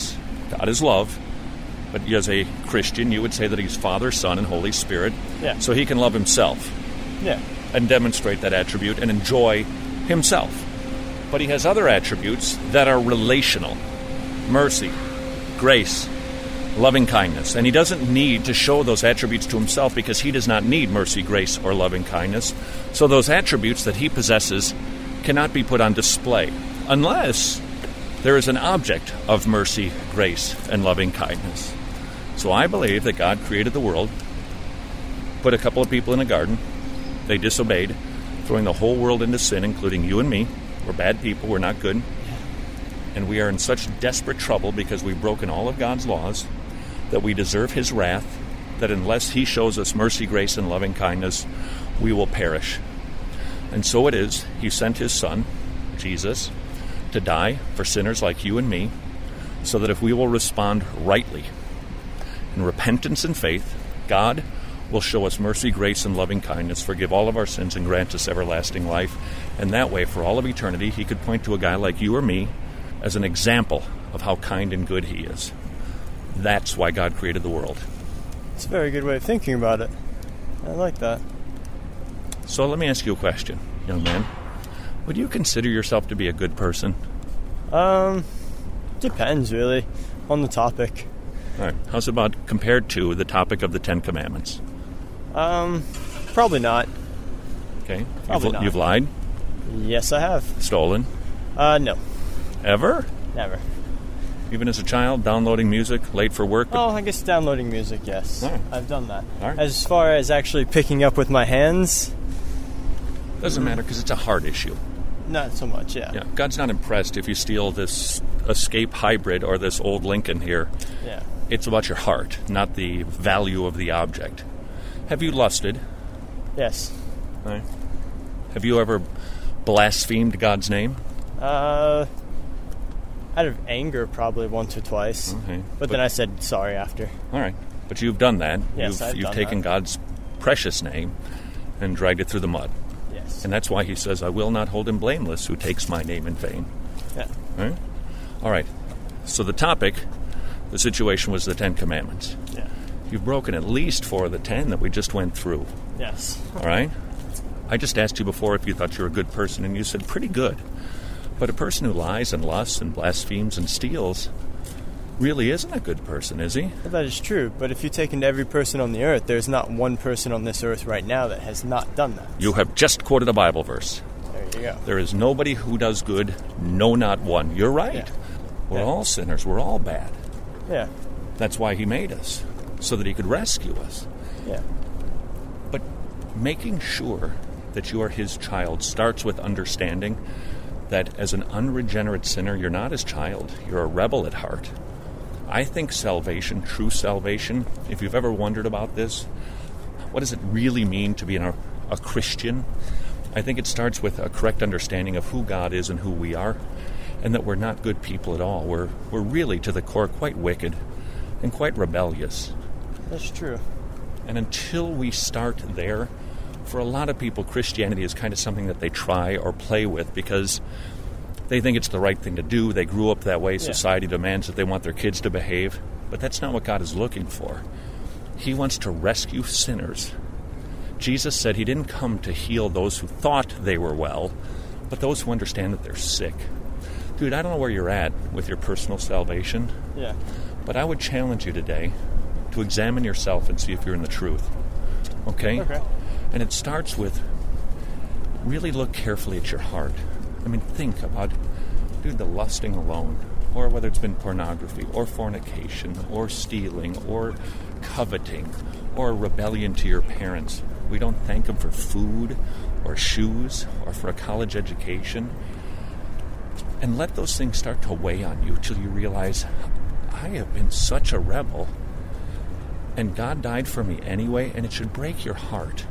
God is love. But as a Christian, you would say that he's Father, Son, and Holy Spirit. Yeah. So he can love himself. Yeah. And demonstrate that attribute and enjoy himself. But he has other attributes that are relational. Mercy, grace, loving kindness. And he doesn't need to show those attributes to himself because he does not need mercy, grace, or loving kindness. So those attributes that he possesses cannot be put on display unless there is an object of mercy, grace, and loving kindness. So I believe that God created the world, put a couple of people in a garden. They disobeyed, throwing the whole world into sin, including you and me. We're bad people. We're not good. And we are in such desperate trouble because we've broken all of God's laws that we deserve his wrath, that unless he shows us mercy, grace, and loving kindness, we will perish. And so it is, he sent his son, Jesus, to die for sinners like you and me, so that if we will respond rightly in repentance and faith, God will show us mercy, grace, and loving kindness, forgive all of our sins, and grant us everlasting life. And that way, for all of eternity, he could point to a guy like you or me as an example of how kind and good he is. That's why God created the world. It's a very good way of thinking about it. I like that. So let me ask you a question, young man. Would you consider yourself to be a good person? Um, depends, really, on the topic. All right. How's about compared to the topic of the Ten Commandments? Um, probably not. Okay. Probably you've, not. You've lied? Yes, I have. Stolen? Uh, no. Ever? Never. Even as a child, downloading music, late for work? Oh, I guess downloading music, yes. All right. I've done that. All right. As far as actually picking up with my hands... Doesn't matter, because it's a heart issue. Not so much, yeah. Yeah. God's not impressed if you steal this Escape Hybrid or this old Lincoln here. Yeah. It's about your heart, not the value of the object. Have you lusted? Yes. All right. Have you ever blasphemed God's name? Uh, out of anger, probably once or twice. Okay. But, but then I said sorry after. All right. But you've done that. Yes, You've, I've you've done taken that. God's precious name and dragged it through the mud. Yes. And that's why he says, I will not hold him blameless who takes my name in vain. Yeah. All right? All right. So the topic, the situation was the Ten Commandments. Yeah. You've broken at least four of the ten that we just went through. Yes. All right? I just asked you before if you thought you were a good person, and you said pretty good. But a person who lies and lusts and blasphemes and steals really isn't a good person, is he? Well, that is true, but if you take into every person on the earth, there's not one person on this earth right now that has not done that. You have just quoted a Bible verse. There you go. There is nobody who does good, no, not one. You're right. Yeah. We're Yeah. all sinners. We're all bad. Yeah. That's why he made us, so that he could rescue us. Yeah. But making sure that you are his child starts with understanding that as an unregenerate sinner, you're not his child. You're a rebel at heart. I think salvation, true salvation, if you've ever wondered about this, what does it really mean to be an, a Christian? I think it starts with a correct understanding of who God is and who we are, and that we're not good people at all. We're, we're really, to the core, quite wicked and quite rebellious. That's true. And until we start there, for a lot of people, Christianity is kind of something that they try or play with because they think it's the right thing to do. They grew up that way. Yeah. Society demands that they want their kids to behave. But that's not what God is looking for. He wants to rescue sinners. Jesus said he didn't come to heal those who thought they were well, but those who understand that they're sick. Dude, I don't know where you're at with your personal salvation, Yeah. but I would challenge you today to examine yourself and see if you're in the truth. Okay? Okay. And it starts with really look carefully at your heart. I mean, think about, dude, the lusting alone, or whether it's been pornography, or fornication, or stealing, or coveting, or rebellion to your parents. We don't thank them for food, or shoes, or for a college education. And let those things start to weigh on you till you realize, I have been such a rebel, and God died for me anyway, and it should break your heart.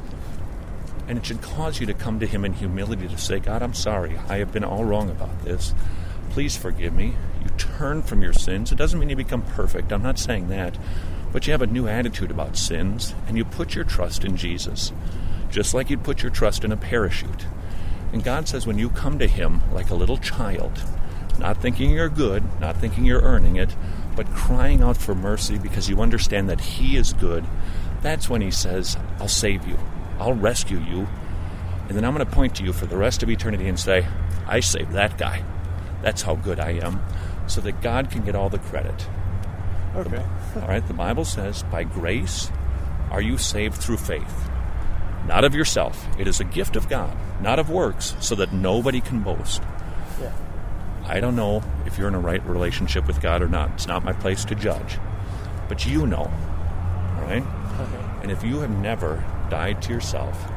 And it should cause you to come to him in humility to say, God, I'm sorry. I have been all wrong about this. Please forgive me. You turn from your sins. It doesn't mean you become perfect. I'm not saying that. But you have a new attitude about sins, and you put your trust in Jesus, just like you'd put your trust in a parachute. And God says when you come to him like a little child, not thinking you're good, not thinking you're earning it, but crying out for mercy because you understand that He is good, that's when He says, I'll save you. I'll rescue you. And then I'm going to point to you for the rest of eternity and say, I saved that guy. That's how good I am. So that God can get all the credit. Okay. The, all right, the Bible says, by grace are you saved through faith. Not of yourself. It is a gift of God, not of works, so that nobody can boast. Yeah. I don't know if you're in a right relationship with God or not. It's not my place to judge. But you know, all right? Okay. And if you have never died to yourself,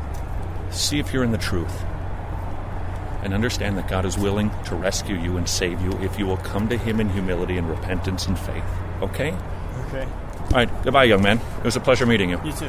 see if you're in the truth. And understand that God is willing to rescue you and save you if you will come to Him in humility and repentance and faith. Okay? Okay. All right. Goodbye, young man. It was a pleasure meeting you. You too.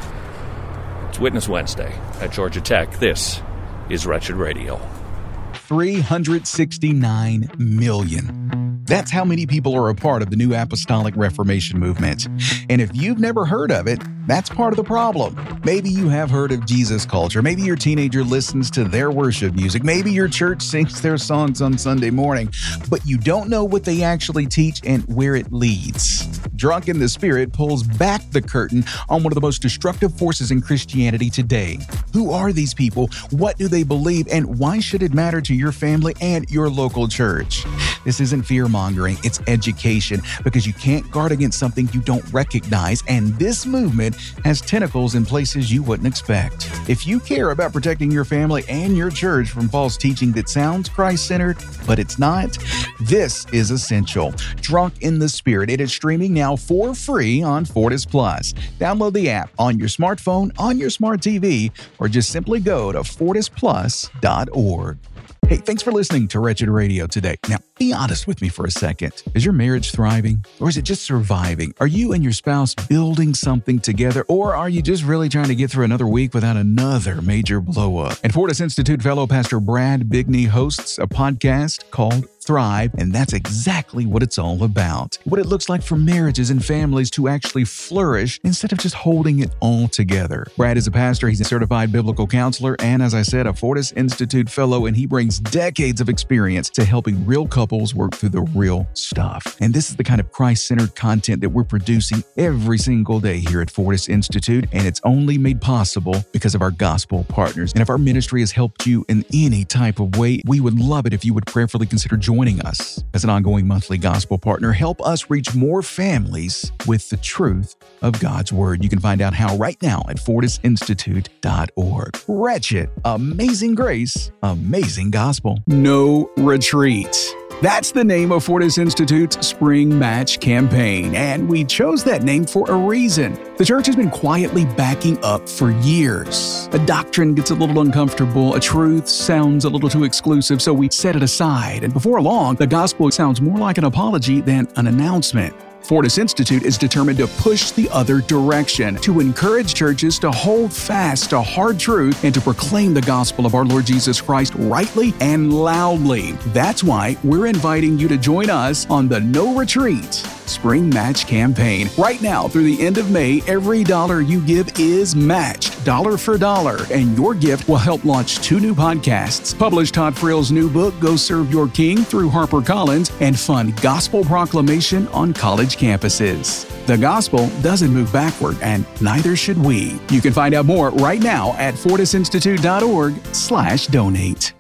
It's Witness Wednesday at Georgia Tech. This is Wretched Radio. three hundred sixty-nine million. That's how many people are a part of the New Apostolic Reformation movement. And if you've never heard of it, that's part of the problem. Maybe you have heard of Jesus culture. Maybe your teenager listens to their worship music. Maybe your church sings their songs on Sunday morning, but you don't know what they actually teach and where it leads. Drunk in the Spirit pulls back the curtain on one of the most destructive forces in Christianity today. Who are these people? What do they believe? And why should it matter to your family and your local church? This isn't fear-mongering, it's education, because you can't guard against something you don't recognize, and this movement has tentacles in places you wouldn't expect. If you care about protecting your family and your church from false teaching that sounds Christ-centered, but it's not, this is essential. Drunk in the Spirit. It is streaming now for free on Fortis Plus. Download the app on your smartphone, on your smart T V, or just simply go to fortis plus dot org. Hey, thanks for listening to Wretched Radio today. Now, be honest with me for a second. Is your marriage thriving, or is it just surviving? Are you and your spouse building something together, or are you just really trying to get through another week without another major blow-up? And Fortis Institute fellow Pastor Brad Bigney hosts a podcast called Thrive, and that's exactly what it's all about. What it looks like for marriages and families to actually flourish instead of just holding it all together. Brad is a pastor, he's a certified biblical counselor, and as I said, a Fortis Institute fellow, and he brings decades of experience to helping real couples work through the real stuff. And this is the kind of Christ-centered content that we're producing every single day here at Fortis Institute, and it's only made possible because of our gospel partners. And if our ministry has helped you in any type of way, we would love it if you would prayerfully consider joining us as an ongoing monthly gospel partner. Help us reach more families with the truth of God's Word. You can find out how right now at fortis institute dot org. Wretched, amazing grace, amazing gospel. No retreat. That's the name of Fortis Institute's Spring Match campaign, and we chose that name for a reason. The church has been quietly backing up for years. A doctrine gets a little uncomfortable, a truth sounds a little too exclusive, so we set it aside. And before long, the gospel sounds more like an apology than an announcement. Fortis Institute is determined to push the other direction, to encourage churches to hold fast to hard truth and to proclaim the gospel of our Lord Jesus Christ rightly and loudly. That's why we're inviting you to join us on the No Retreat Spring Match campaign. Right now, through the end of May, every dollar you give is matched, dollar for dollar, and your gift will help launch two new podcasts, publish Todd Friel's new book, Go Serve Your King, through HarperCollins, and fund gospel proclamation on college campuses. The gospel doesn't move backward, and neither should we. You can find out more right now at fortis institute dot org slash donate.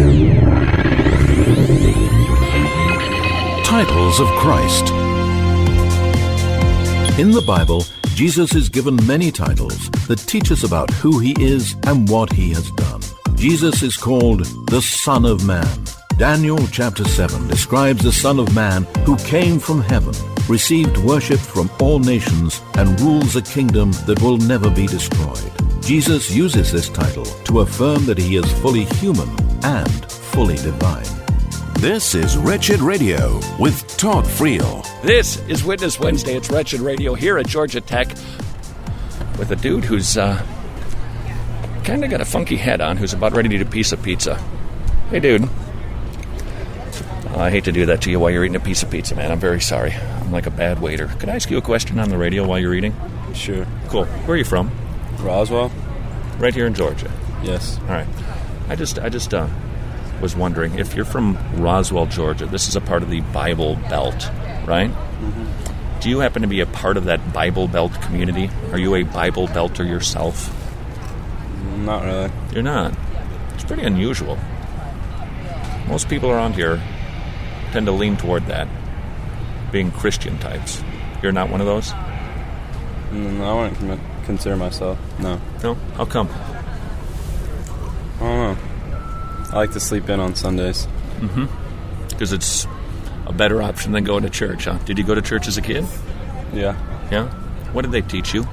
Titles of Christ. In the Bible, Jesus is given many titles that teach us about who he is and what he has done. Jesus is called the Son of Man. Daniel chapter seven describes the Son of Man who came from heaven, received worship from all nations, and rules a kingdom that will never be destroyed. Jesus uses this title to affirm that he is fully human and fully divine. This is Wretched Radio with Todd Friel. This is Witness Wednesday. It's Wretched Radio here at Georgia Tech with a dude who's uh, kind of got a funky head on, who's about ready to eat a piece of pizza. Hey, dude. Oh, I hate to do that to you while you're eating a piece of pizza, man. I'm very sorry. I'm like a bad waiter. Could I ask you a question on the radio while you're eating? Sure. Cool. Where are you from? Roswell. Right here in Georgia? Yes. All right. I just, I just, uh, was wondering, if you're from Roswell, Georgia, this is a part of the Bible Belt, right? Mm-hmm. Do you happen to be a part of that Bible Belt community? Are you a Bible Belter yourself? Not really. You're not? It's pretty unusual. Most people around here tend to lean toward that, being Christian types. You're not one of those? No, I wouldn't com- consider myself. No. No? How come? I don't know. I like to sleep in on Sundays. Mm-hmm. Because it's a better option than going to church, huh? Did you go to church as a kid? Yeah. Yeah? What did they teach you?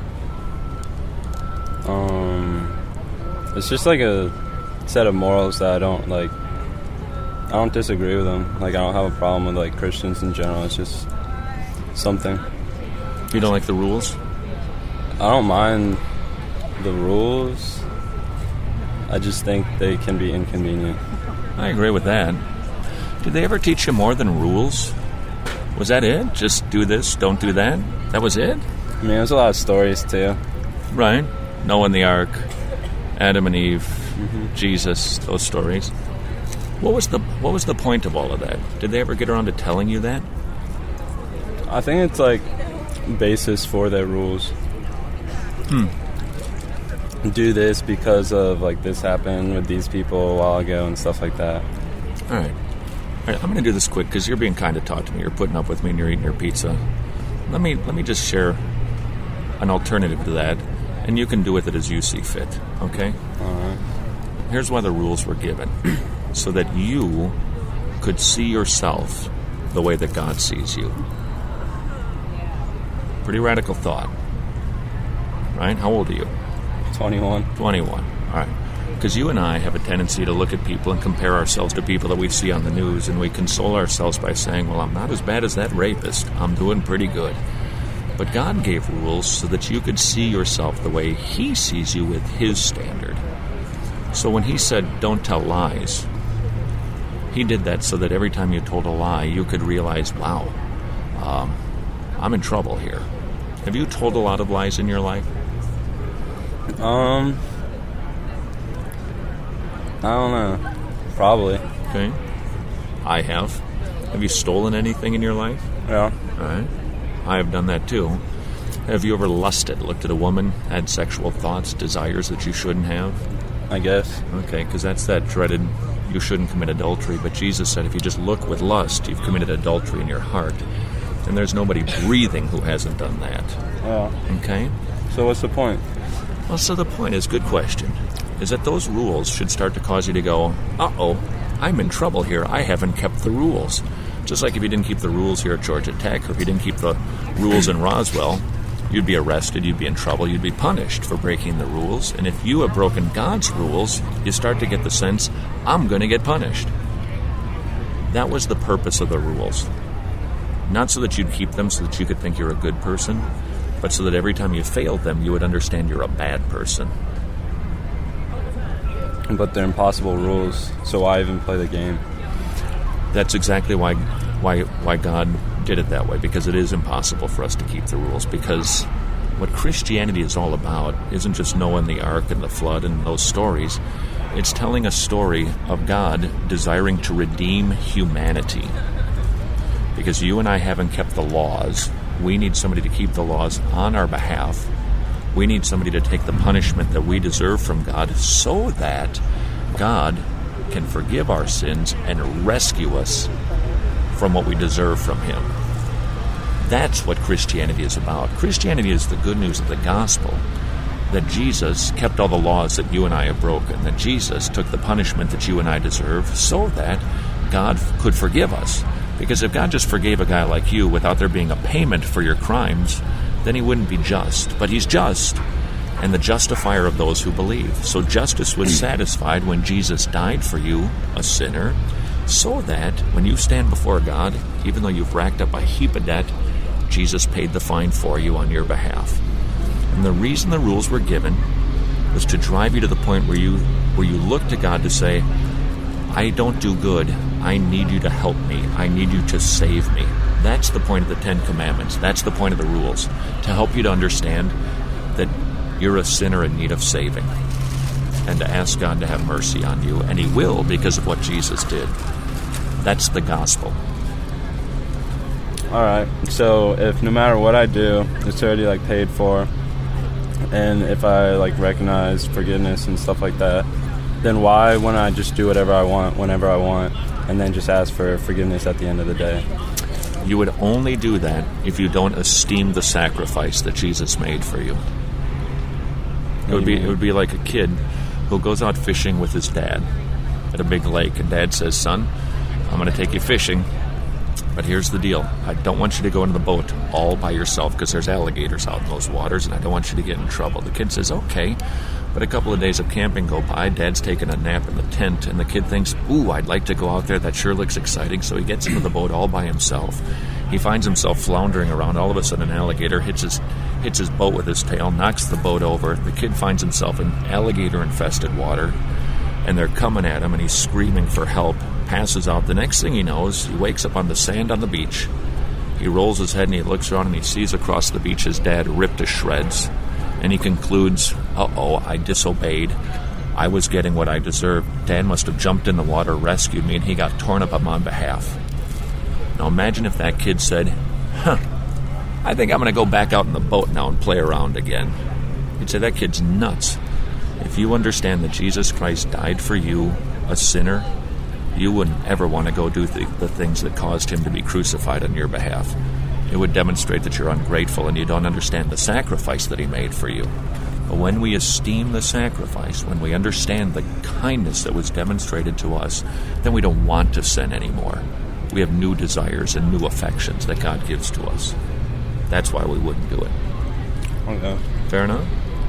Um, it's just like a set of morals that I don't, like, I don't disagree with them. Like, I don't have a problem with, like, Christians in general. It's just something. You don't like the rules? I don't mind the rules. I just think they can be inconvenient. I agree with that. Did they ever teach you more than rules? Was that it? Just do this, don't do that? That was it? I mean, there's a lot of stories, too. Right. Noah and the Ark, Adam and Eve, mm-hmm. Jesus, those stories. What was the what was the point of all of that? Did they ever get around to telling you that? I think it's like basis for their rules. Hmm. Do this because of like this happened with these people a while ago and stuff like that. All right. All right, I'm going to do this quick because you're being kind to talk to me. You're putting up with me and you're eating your pizza. Let me let me just share an alternative to that, and you can do with it as you see fit. Okay? All right. Here's why the rules were given. So that you could see yourself the way that God sees you. Pretty radical thought. Right? How old are you? twenty-one. twenty-one. All right. Because you and I have a tendency to look at people and compare ourselves to people that we see on the news, and we console ourselves by saying, well, I'm not as bad as that rapist. I'm doing pretty good. But God gave rules so that you could see yourself the way He sees you with His standard. So when He said, don't tell lies, He did that so that every time you told a lie, you could realize, wow, um, I'm in trouble here. Have you told a lot of lies in your life? Um, I don't know. Probably. Okay. I have. Have you stolen anything in your life? Yeah. All right. I have done that too. Have you ever lusted, looked at a woman, had sexual thoughts, desires that you shouldn't have? I guess. Okay, because that's that dreaded, you shouldn't commit adultery. But Jesus said if you just look with lust, you've committed adultery in your heart. And there's nobody breathing who hasn't done that. Yeah. Okay? So what's the point? Well, so the point is, good question, is that those rules should start to cause you to go, uh-oh, I'm in trouble here. I haven't kept the rules. Just like if you didn't keep the rules here at Georgia Tech, or if you didn't keep the rules in Roswell, you'd be arrested, you'd be in trouble, you'd be punished for breaking the rules. And if you have broken God's rules, you start to get the sense, I'm going to get punished. That was the purpose of the rules. Not so that you'd keep them so that you could think you're a good person, but so that every time you failed them, you would understand you're a bad person. But they're impossible rules, so why even play the game? That's exactly why why why God did it that way, because it is impossible for us to keep the rules, because what Christianity is all about isn't just Noah and the Ark and the flood and those stories. It's telling a story of God desiring to redeem humanity. Because you and I haven't kept the laws, we need somebody to keep the laws on our behalf. We need somebody to take the punishment that we deserve from God so that God can forgive our sins and rescue us from what we deserve from Him. That's what Christianity is about. Christianity is the good news of the gospel, that Jesus kept all the laws that you and I have broken, that Jesus took the punishment that you and I deserve so that God could forgive us. Because if God just forgave a guy like you without there being a payment for your crimes, then He wouldn't be just. But He's just, and the justifier of those who believe. So justice was satisfied when Jesus died for you, a sinner, so that when you stand before God, even though you've racked up a heap of debt, Jesus paid the fine for you on your behalf. And the reason the rules were given was to drive you to the point where you where you look to God to say, I don't do good. I need you to help me. I need you to save me. That's the point of the Ten Commandments. That's the point of the rules, to help you to understand that you're a sinner in need of saving. and to ask God to have mercy on you, and he will because of what Jesus did. That's the gospel. All right. So if no matter what I do, it's already like paid for, and if I like recognize forgiveness and stuff like that, then why wouldn't I just do whatever I want whenever I want, and then just ask for forgiveness at the end of the day? You would only do that if you don't esteem the sacrifice that Jesus made for you. It would be it would be like a kid who goes out fishing with his dad at a big lake, and Dad says, "Son, I'm going to take you fishing, but here's the deal. I don't want you to go into the boat all by yourself because there's alligators out in those waters, and I don't want you to get in trouble." The kid says, "Okay." But a couple of days of camping go by, Dad's taking a nap in the tent, and the kid thinks, "Ooh, I'd like to go out there. That sure looks exciting." So he gets into the boat all by himself. He finds himself floundering around. All of a sudden, an alligator hits his hits his boat with his tail, knocks the boat over. The kid finds himself in alligator-infested water, and they're coming at him, and he's screaming for help, passes out. The next thing he knows, he wakes up on the sand on the beach. He rolls his head, and he looks around, and he sees across the beach his dad ripped to shreds. And he concludes, uh-oh, I disobeyed. I was getting what I deserved. Dad must have jumped in the water, rescued me, and he got torn up on my behalf. Now imagine if that kid said, huh, I think I'm going to go back out in the boat now and play around again. You'd say, that kid's nuts. If you understand that Jesus Christ died for you, a sinner, you wouldn't ever want to go do the, the things that caused him to be crucified on your behalf. It would demonstrate that you're ungrateful and you don't understand the sacrifice that he made for you. But when we esteem the sacrifice, when we understand the kindness that was demonstrated to us, then we don't want to sin anymore. We have new desires and new affections that God gives to us. That's why we wouldn't do it. Okay. Fair enough?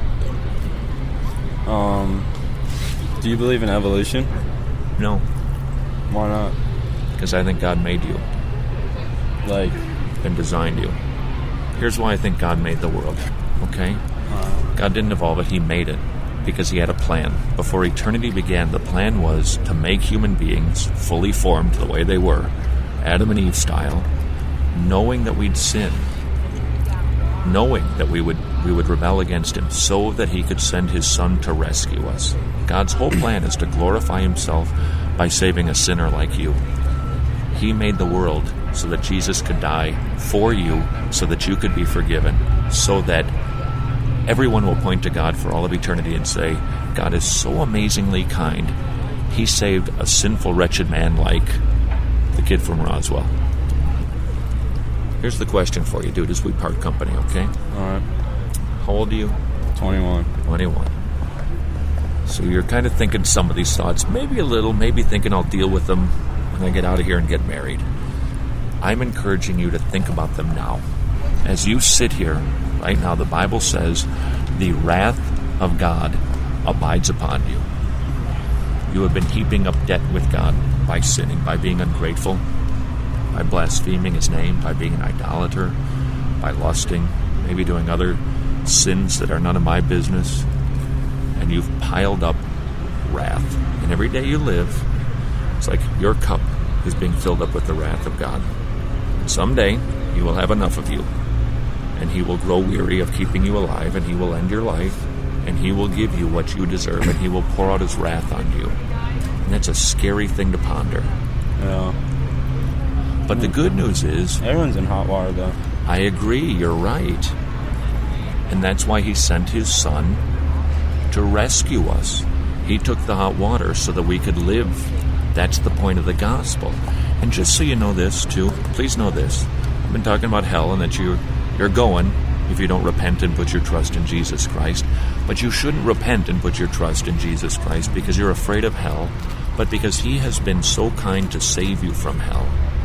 Um, do you believe in evolution? No. Why not? Because I think God made you. Like... and designed you. Here's why I think God made the world, okay? Uh, God didn't evolve it, he made it because he had a plan. Before eternity began, the plan was to make human beings fully formed the way they were, Adam and Eve style, knowing that we'd sin, knowing that we would we would rebel against him so that he could send his son to rescue us. God's whole plan is to glorify himself by saving a sinner like you. He made the world so that Jesus could die for you, so that you could be forgiven, so that everyone will point to God for all of eternity and say, God is so amazingly kind. He saved a sinful, wretched man like the kid from Roswell. Here's the question for you, dude, as we part company, okay? All right. How old are you? twenty-one. twenty-one. So you're kind of thinking some of these thoughts, maybe a little, maybe thinking I'll deal with them when I get out of here and get married. I'm encouraging you to think about them now. As you sit here right now, the Bible says the wrath of God abides upon you. You have been heaping up debt with God by sinning, by being ungrateful, by blaspheming his name, by being an idolater, by lusting, maybe doing other sins that are none of my business. And you've piled up wrath. And every day you live, it's like your cup is being filled up with the wrath of God. Someday, he will have enough of you, and he will grow weary of keeping you alive, and he will end your life, and he will give you what you deserve, and he will pour out his wrath on you. And that's a scary thing to ponder. Yeah. But the good news is... everyone's in hot water, though. I agree, you're right. And that's why he sent his son to rescue us. He took the hot water so that we could live. That's the point of the gospel. And just so you know this, too, please know this. I've been talking about hell and that you're, you're going if you don't repent and put your trust in Jesus Christ. But you shouldn't repent and put your trust in Jesus Christ because you're afraid of hell, but because he has been so kind to save you from hell.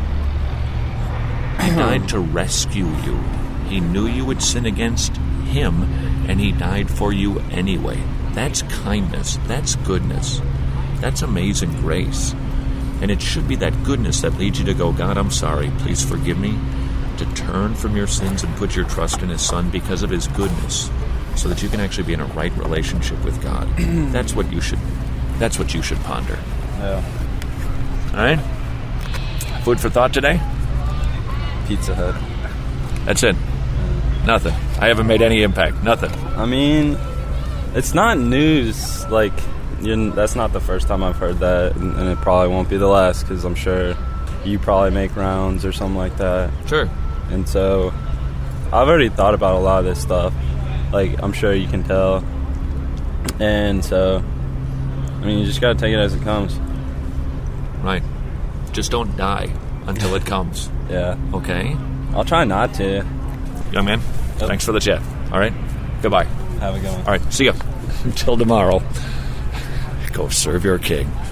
He died to rescue you. He knew you would sin against him, and he died for you anyway. That's kindness. That's goodness. That's amazing grace. And it should be that goodness that leads you to go, God, I'm sorry, please forgive me, to turn from your sins and put your trust in his son because of his goodness, so that you can actually be in a right relationship with God. That's what you should that's what you should ponder. Yeah. All right? Food for thought today? Pizza Hut. That's it. Nothing. I haven't made any impact. Nothing. I mean, It's not news. Like, you, that's not the first time I've heard that, and, and it probably won't be the last, because I'm sure you probably make rounds or something like that. Sure. And so I've already thought about a lot of this stuff. Like, I'm sure you can tell. And so, I mean, you just got to take it as it comes. Right. Just don't die until it comes. Yeah. Okay? I'll try not to. Young man, yep. Thanks for the chat. All right? Goodbye. Have a good one. All right, see ya. Until tomorrow. Go serve your king.